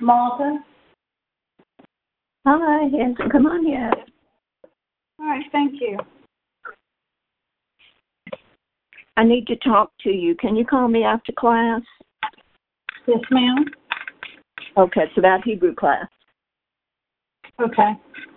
Malta? Hi, he hasn't come on yet. All right, thank you. I need to talk to you. Can you call me after class? Yes, ma'am. Okay, it's about Hebrew class. Okay.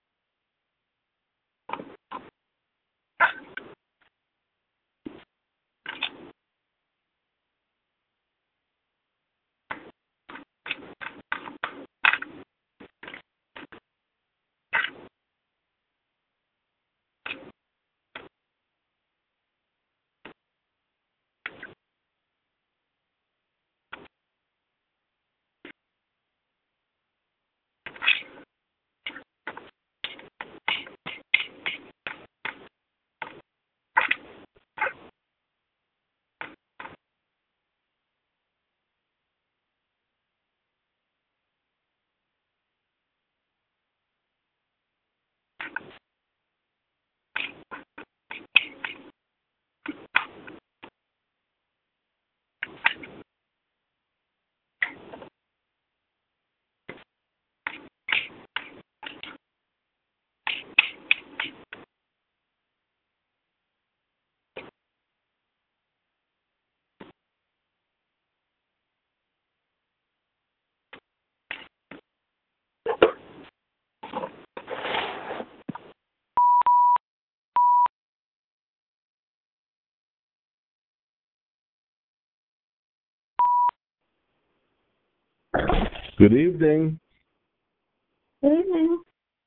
Good evening. Good evening.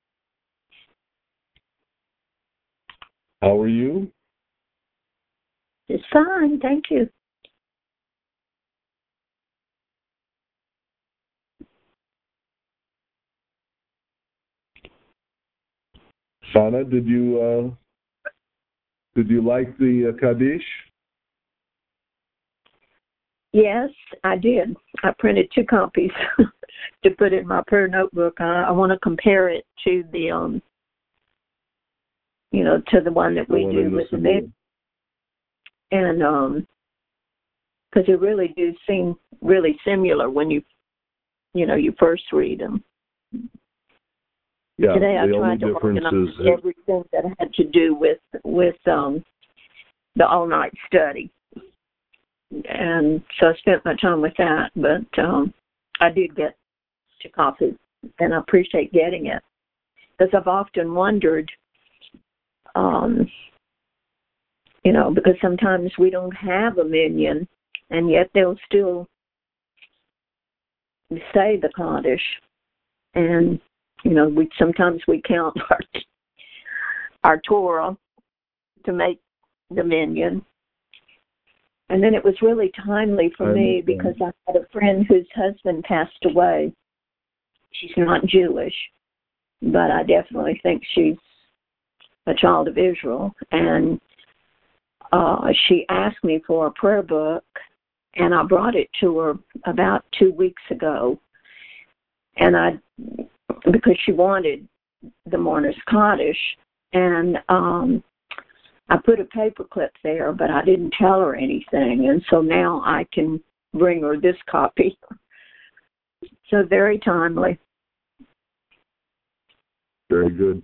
How are you? It's fine, thank you. Sana, did you like the Kaddish? Yes, I did. I printed 2 copies to put in my prayer notebook. I want to compare it to the, to the one that we do with the mix. And because they really do seem really similar when you first read them. Yeah, today I tried to organize everything that had to do with the all-night study. And so I spent my time with that, but I did get 2 copies, and I appreciate getting it. Because I've often wondered, because sometimes we don't have a minyan, and yet they'll still say the Kaddish. And, sometimes we count our Torah to make the minyan. And then it was really timely for me because I had a friend whose husband passed away. She's not Jewish, but I definitely think she's a child of Israel. And she asked me for a prayer book, and I brought it to her about 2 weeks ago. And because she wanted the Mourner's Kaddish, and I put a paper clip there, but I didn't tell her anything, and so now I can bring her this copy. So very timely. Very good.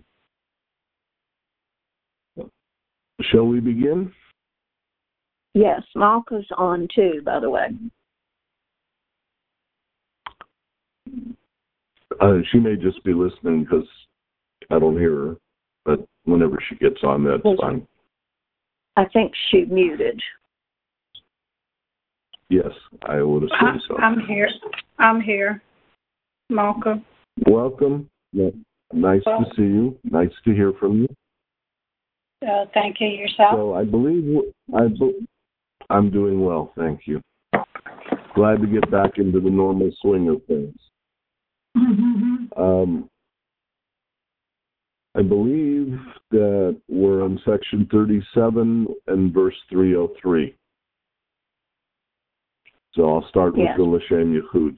Shall we begin? Yes, Malka's on too, by the way. She may just be listening because I don't hear her, but whenever she gets on, that's fine. I think she muted. Yes, I would assume so. I'm here. Malka. Welcome. Nice to see you. Nice to hear from you. Thank you. Yourself? So I believe I'm doing well, thank you. Glad to get back into the normal swing of things. Mm-hmm. I believe that we're on section 37 and verse 303. So I'll start with the L'Shem Yechud.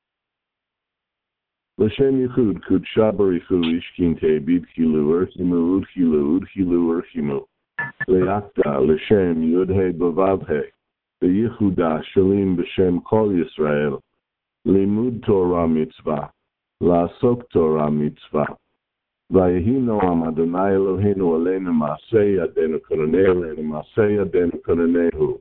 L'Shem Yechud, Kudsha Barichu, Ishkinte, Bidkilu, Urchimu, Udkilu, Udkilu, Urchimu. Leakta, L'Shem, Yudhe, Bavavhe, Beyichuda, Shalim, B'Shem, Kol Yisrael. Limud Torah mitzvah, La'asok Torah mitzvah. Vayehi noam Adonai Eloheinu aleinu ma'aseh yadenu koroneu aleinu ma'aseh yadenu koronehu.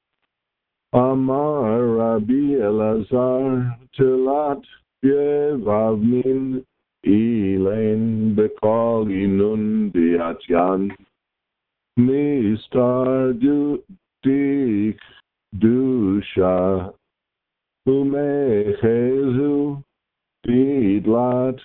Amar Rabbi Elazar Telat Yevavnin Elaine Bekal Inun Diatyan Mistar Dik Dusha Umechezu Didlat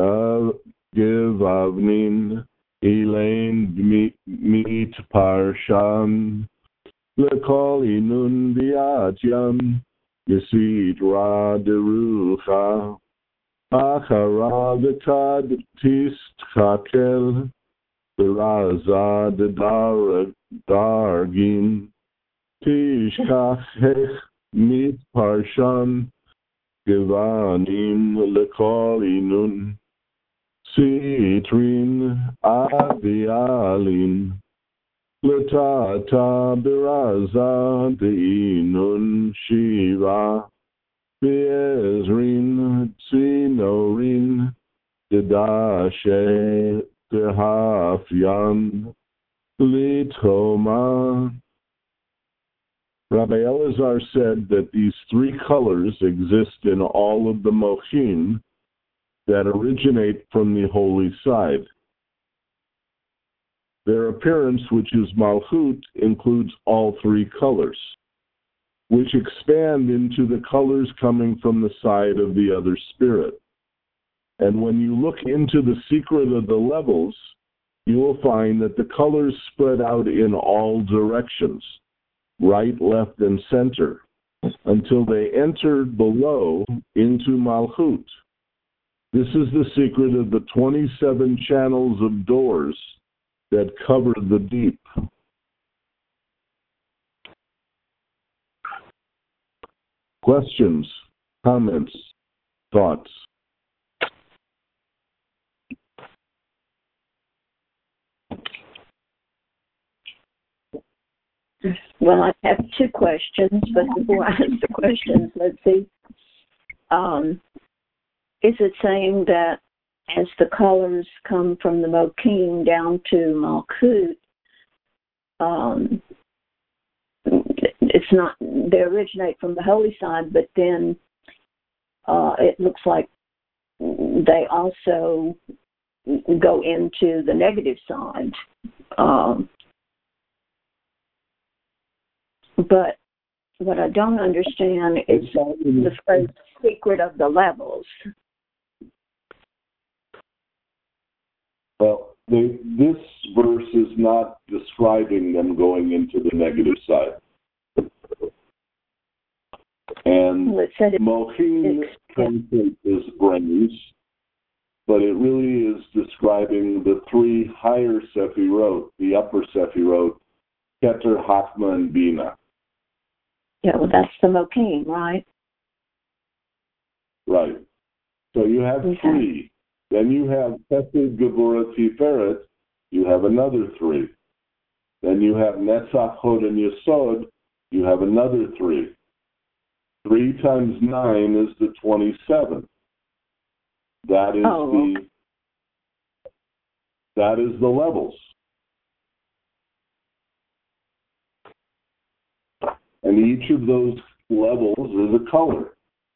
Gevavnin Elaine Meet Parshan Lekol Inun Diatyan Yesid Ra Derucha Achara V'Tad Tistchakel V'Raza Dargin Tishkach Hech Mit Parshan Gevanim Lekol Inun Sitrin Avialin Letata Beraza Deinun Shiva Be'ezrin Tzinorin Dedashe Tehafyan Litoma. Rabbi Elazar said that these three colors exist in all of the mochim that originate from the holy side. Their appearance, which is malchut, includes all three colors, which expand into the colors coming from the side of the other spirit. And when you look into the secret of the levels, you will find that the colors spread out in all directions, right, left, and center, until they enter below into malchut. This is the secret of the 27 channels of doors that cover the deep. Questions, comments, thoughts? Well, I have two questions, but before I ask the questions, let's see. Is it saying that as the colors come from the Mokim down to Malkut, it's not, they originate from the holy side, but then it looks like they also go into the negative side. But what I don't understand is the phrase secret of the levels. Well, this verse is not describing them going into the negative side. And Mochim translates as brains, but it really is describing the three higher Sefirot, the upper Sefirot, Keter, Chachma, and Bina. Yeah, well, that's the Mokim, right? Right. So you have three. Then you have Chesed, Gevurah, Tiferet. You have another three. Then you have Netzach, Hod, and Yesod. You have another three. 3 times 9 is the 27. That is the levels. And each of those levels is a color.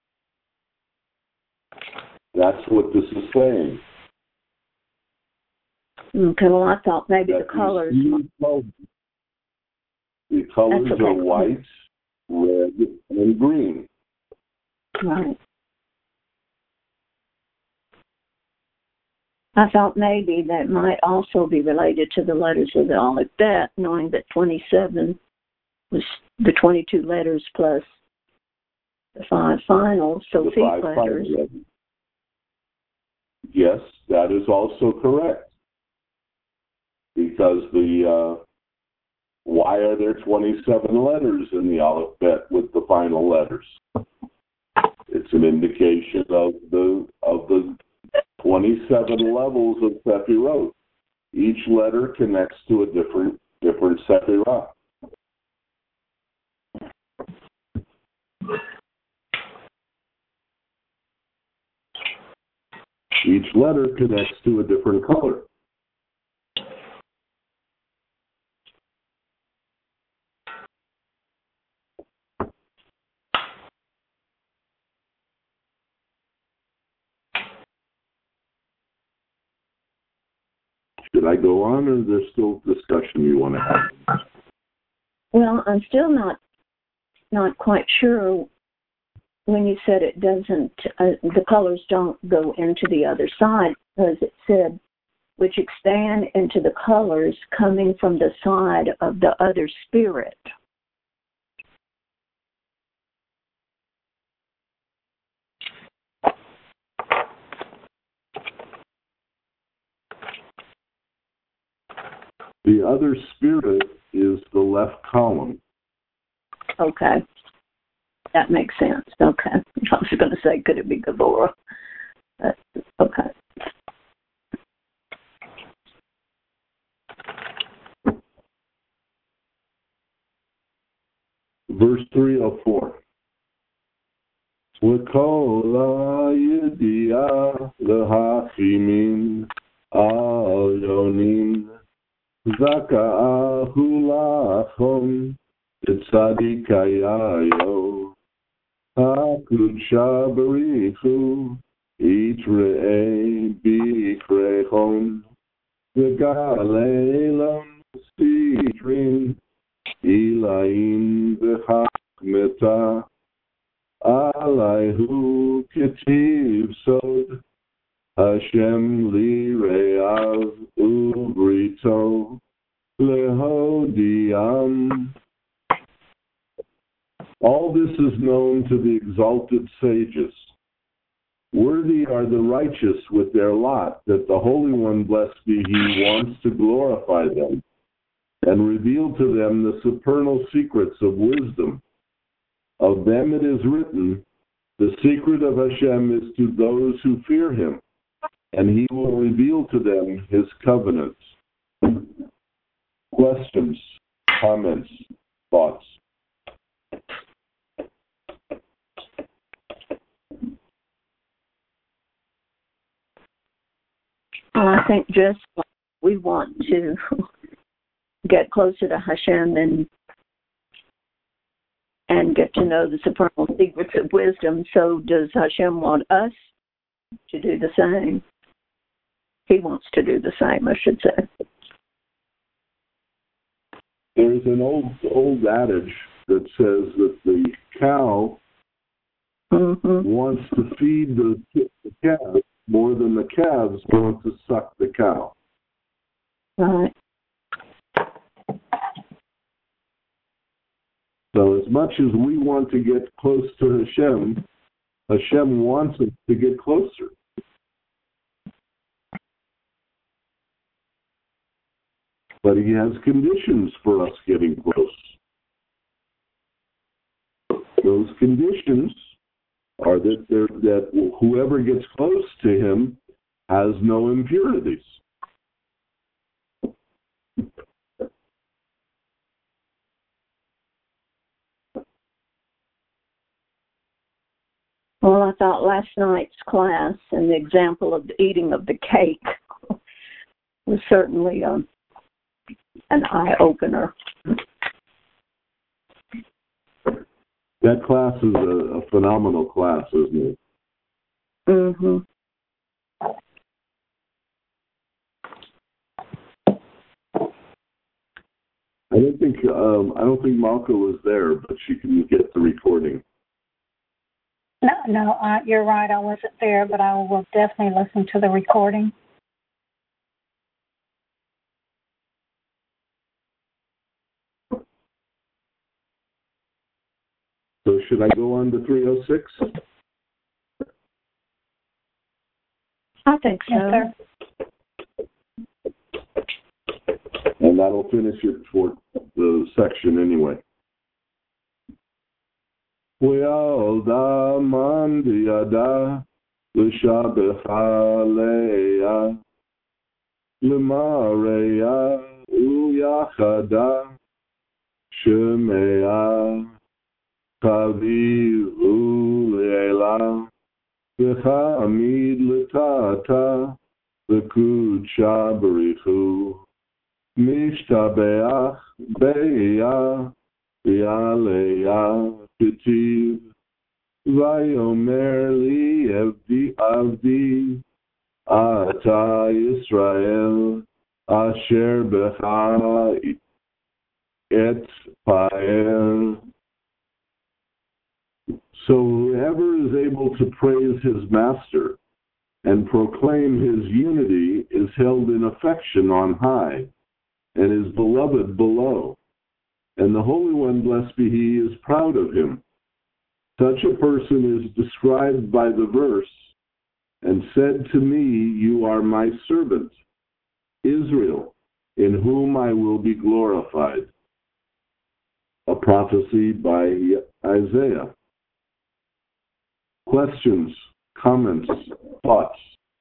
That's what this is saying. Okay, well, I thought maybe the colors. The colors are white, red, and green. Right. I thought maybe that might also be related to the letters of the Aleph Bet, knowing that 27 was the 22 letters plus the 5 final Sophie letters. Yes, that is also correct. Because why are there 27 letters in the Aleph Bet with the final letters? It's an indication of the 27 levels of Sefirot. Each letter connects to a different Sefirah. Each letter connects to a different color. Should I go on, or is there still discussion you want to have? Well, I'm still not quite sure when you said it doesn't, the colors don't go into the other side, because it said, which expand into the colors coming from the side of the other spirit. The other spirit is the left column. Okay. That makes sense. Okay. I was going to say, could it be Gabora? Okay. Verse 304. وَكَوْ يَدِيَا لَهَاخِمِينَ عَلْيَوْنِينَ زَكَاهُ لَخُمْ Tzadikayayo HaKudsha Barichu Itrei Bichrechon V'Galelam Sitrin Ilaim V'Chakmeta Alayhu Ketiv Sod Hashem Lireav Ubrito Lehodiam. All this is known to the exalted sages. Worthy are the righteous with their lot, that the Holy One, blessed be He, wants to glorify them and reveal to them the supernal secrets of wisdom. Of them it is written, the secret of Hashem is to those who fear Him, and He will reveal to them His covenants. Questions, comments, thoughts? I think just we want to get closer to Hashem and get to know the supernal secrets of wisdom. So does Hashem want us to do the same? He wants to do the same, I should say. There's an old adage that says that the cow wants to feed the calves more than the calves want to suck the cow. Right. So as much as we want to get close to Hashem, Hashem wants us to get closer. But He has conditions for us getting close. Those conditions are that whoever gets close to Him has no impurities. Well, I thought last night's class and the example of the eating of the cake was certainly an eye-opener. That class is a phenomenal class, isn't it? Mm-hmm. I don't think Malka was there, but she can get the recording. No, you're right. I wasn't there, but I will definitely listen to the recording. So should I go on to 306? I think so. Yes, sir. And that'll finish it for the section anyway. We'alda mandiada l'shabecha leia l'mareya uyachada shemea kavivu leila v'cha'amid l'ta'ata v'kudsha b'richu mishtabeach be'iyah v'yaleya k'tiv v'yomer li avdi ata Yisrael asher b'cha et pa'er. So whoever is able to praise his master and proclaim his unity is held in affection on high and is beloved below. And the Holy One, blessed be he, is proud of him. Such a person is described by the verse, and said to me, you are my servant, Israel, in whom I will be glorified. A prophecy by Isaiah. Questions, comments, thoughts?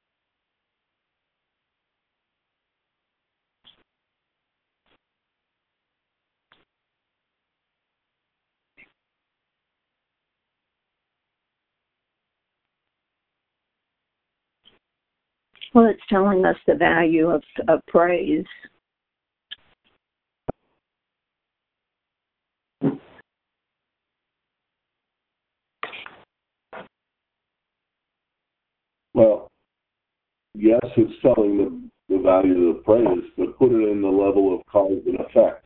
Well, it's telling us the value of praise. Well, yes, it's telling the value of praise, but put it in the level of cause and effect.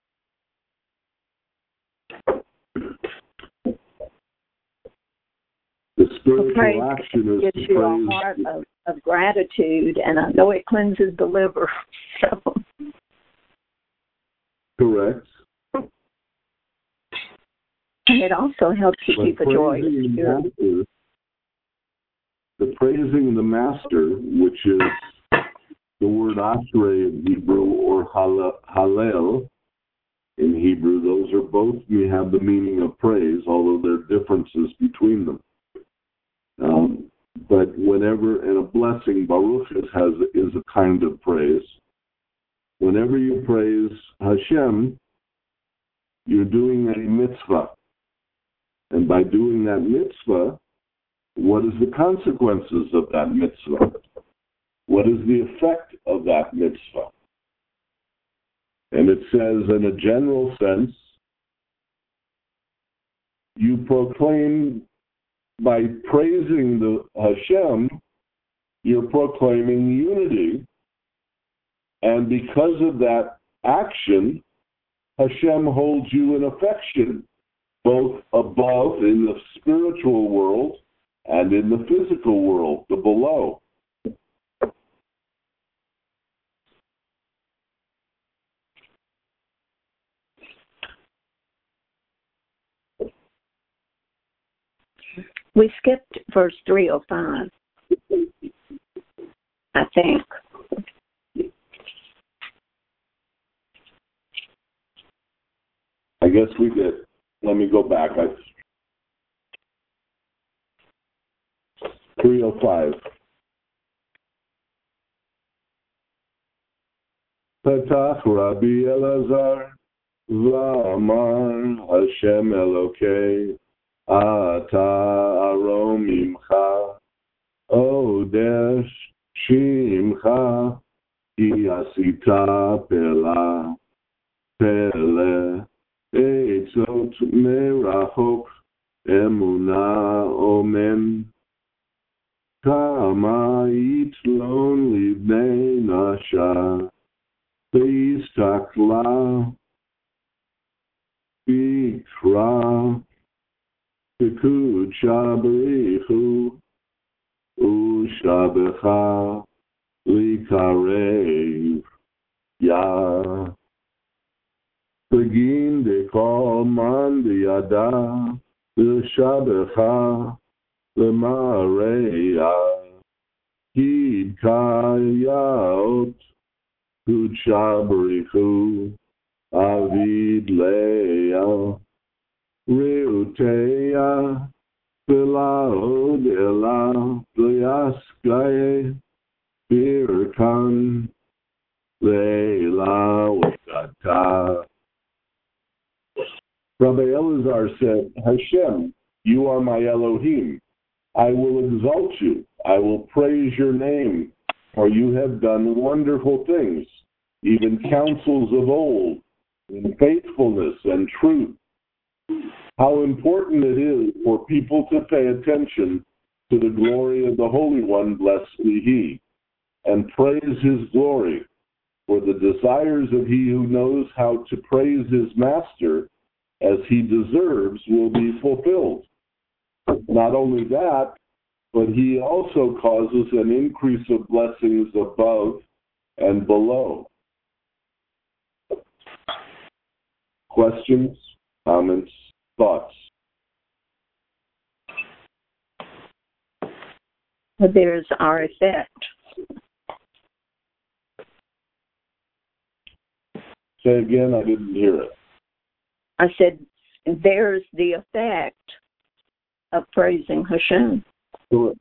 The spiritual action is gives to you praise. a heart of gratitude, and I know it cleanses the liver. So. Correct. And it also helps you keep a joy. The praising the master, which is the word ashrei in Hebrew or hallel in Hebrew, those are both may have the meaning of praise, although there are differences between them. But whenever, and a blessing, Baruch is a kind of praise. Whenever you praise Hashem, you're doing a mitzvah. And by doing that mitzvah, what is the consequences of that mitzvah? What is the effect of that mitzvah? And it says, in a general sense, you proclaim, by praising the Hashem, you're proclaiming unity. And because of that action, Hashem holds you in affection, both above in the spiritual world and in the physical world, the below. We skipped verse 305, I think. I guess we did. Let me go back. 305. Petach Rabbi Elazar V'amar Hashem Elokei Ata Arom Imcha Odesh Shimcha Ki Asita Pela Pele Eitzot Merachok Emuna Omen Kama Yitlon Libnei Nasha Pistakla Bikra Pikud Shabarichu Ushabecha Likarev Ya Begin de Kol Man de Yada Ushabecha Lemareya Hid Kayaot Kudshabarichu Avid Leah Reuteya Bilao Dela Bliaskaye Birkan Leila Wakata. Rabbi Elazar said, Hashem, you are my Elohim. I will exalt you. I will praise your name, for you have done wonderful things, even counsels of old, in faithfulness and truth. How important it is for people to pay attention to the glory of the Holy One, blessed be He, and praise His glory, for the desires of he who knows how to praise his master as he deserves will be fulfilled. Not only that, but he also causes an increase of blessings above and below. Questions, comments, thoughts? There's our effect. Say again, I didn't hear it. I said, there's the effect of praising Hashem. Correct.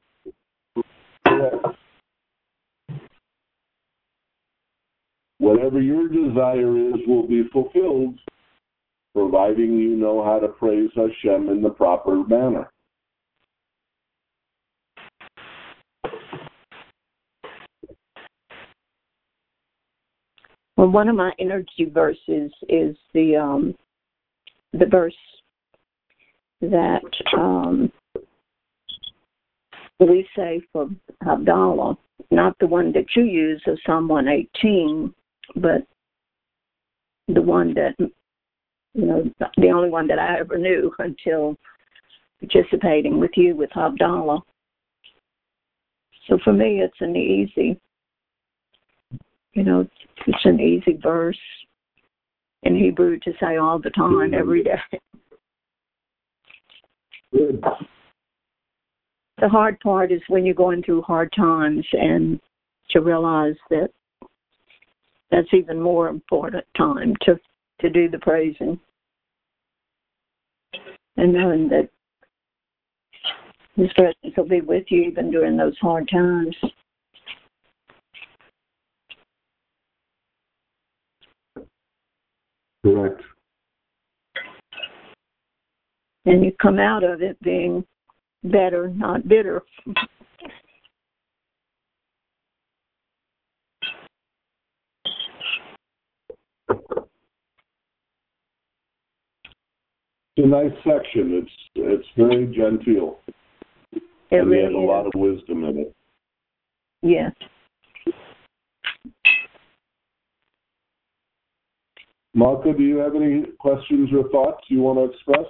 Whatever your desire is will be fulfilled, providing you know how to praise Hashem in the proper manner. Well, one of my energy verses is the verse that we say for Havdalah, not the one that you use of Psalm 118, but the one that, the only one that I ever knew until participating with you with Havdalah. So for me, it's an easy, it's an easy verse in Hebrew to say all the time, every day. Good. The hard part is when you're going through hard times and to realize that that's even more important time to do the praising. And knowing that His presence will be with you even during those hard times. Correct. And you come out of it being better, not bitter. It's a nice section. It's very genteel. And Really he has a lot of wisdom in it. Yes. Malka, do you have any questions or thoughts you want to express?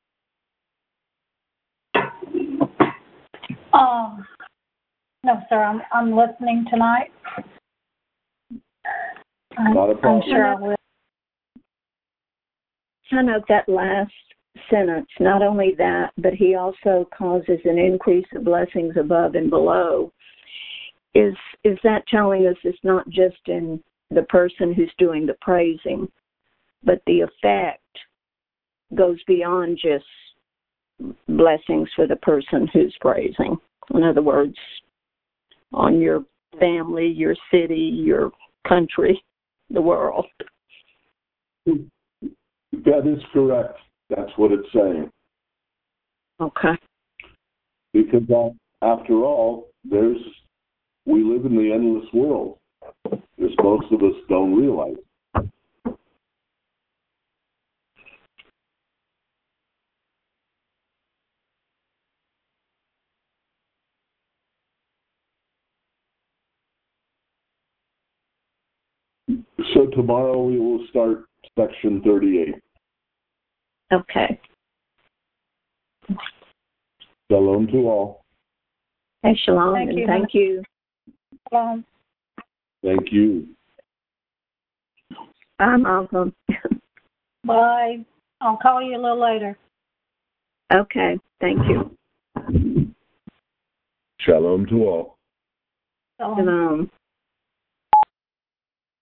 No, sir. I'm listening tonight. Not a problem. I'm sure I will. I note that last sentence. Not only that, but He also causes an increase of blessings above and below. Is that telling us it's not just in the person who's doing the praising, but the effect goes beyond just blessings for the person who's praising? In other words, on your family, your city, your country, the world. That is correct. That's what it's saying. Okay. Because after all, we live in the endless world, as most of us don't realize. So tomorrow we will start section 38. Okay. Shalom to all. Hey, shalom, Thank and you. thank you. Thank you. I'm welcome. Bye. I'll call you a little later. Okay, thank you. Shalom to all. So, Shalom.